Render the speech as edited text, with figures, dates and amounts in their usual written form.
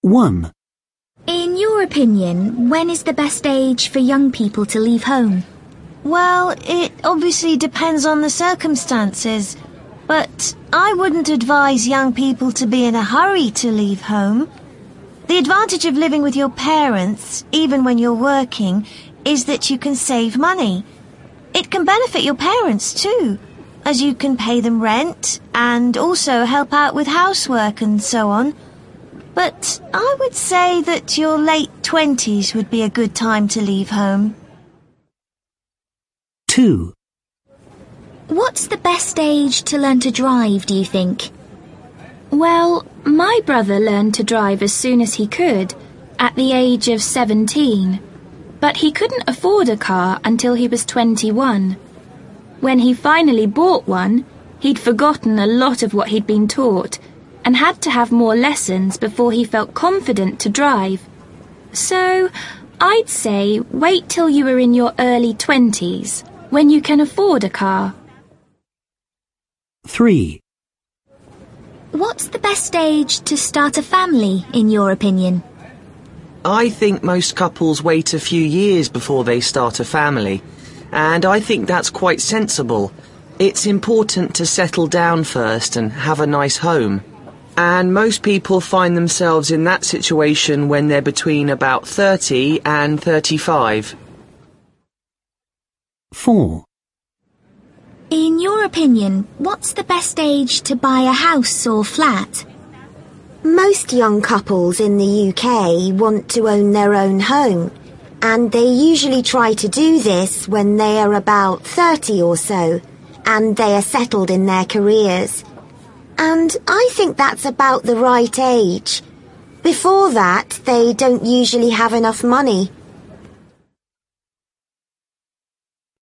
1. In your opinion, when is the best age for young people to leave home? Well, it obviously depends on the circumstances, but I wouldn't advise young people to be in a hurry to leave home. The advantage of living with your parents, even when you're working, is that you can save money. It can benefit your parents too, as you can pay them rent and also help out with housework and so on. But I would say that your late 20s would be a good time to leave home. 2. What's the best age to learn to drive, do you think? Well, my brother learned to drive as soon as he could, at the age of 17. But he couldn't afford a car until he was 21. When he finally bought one, he'd forgotten a lot of what he'd been taught and had to have more lessons before he felt confident to drive. So, I'd say wait till you are in your early 20s, when you can afford a car. 3. What's the best age to start a family, in your opinion? I think most couples wait a few years before they start a family, and I think that's quite sensible. It's important to settle down first and have a nice home. And most people find themselves in that situation when they're between about 30 and 35. 4. In your opinion, what's the best age to buy a house or flat? Most young couples in the UK want to own their own home, and they usually try to do this when they are about 30 or so, and they are settled in their careers. And I think that's about the right age. Before that, they don't usually have enough money.